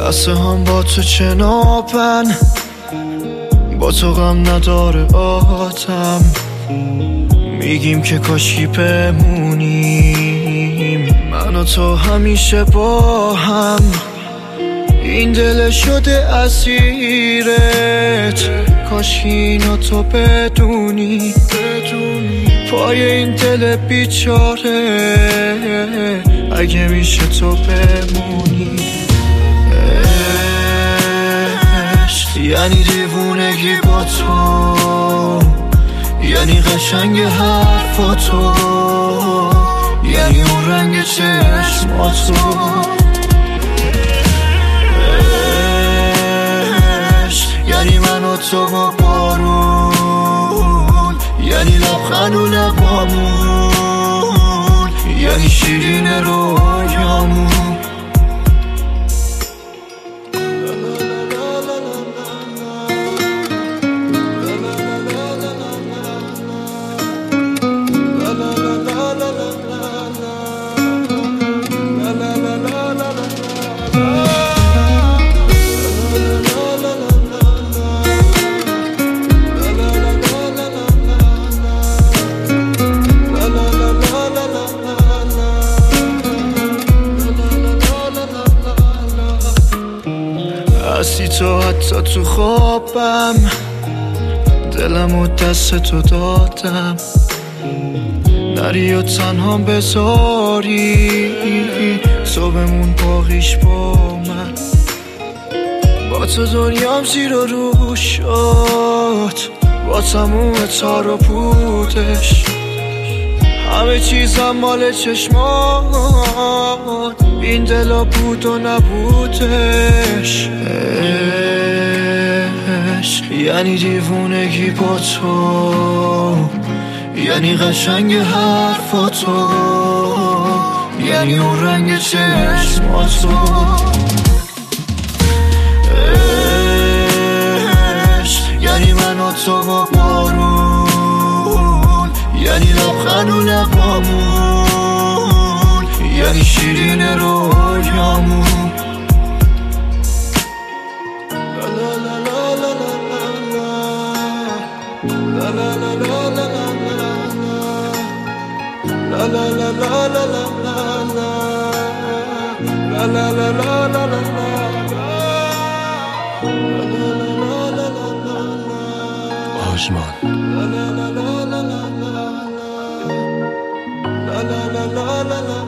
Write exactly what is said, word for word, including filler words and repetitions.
لحظه هم با تو چنابن، با تو غم نداره آدم. میگیم که کاشی بمونیم من و تو همیشه با هم. این دل شده اسیرت، کاش اینو تو بدونی. پای این دل بیچاره اگه میشه تو بمونی. عشق یعنی دیوونگی با تو، یعنی قشنگ حرفاتو، یعنی اون رنگ چشماتو. عشق یعنی من و تو با بارون، یعنی لبخند و لبامون، یعنی شیرین رویامون. هستی تو حتی تو خوابم، دلم و دست تو دادم. نری و تنها بذاری صبحمون باقیش با من. با تو دنیام زیر و رو شد، با تموم تار و پودش. همه چیزم مال چشمات، این دلا بود و نبودش. عشق یعنی دیوونگی با تو، یعنی قشنگ حرفاتو، یعنی اون رنگ چشماتو. عشق یعنی من و تو با بارون، یعنی لبخند و لبامون، یعنی شیرین رویامون. آژمان.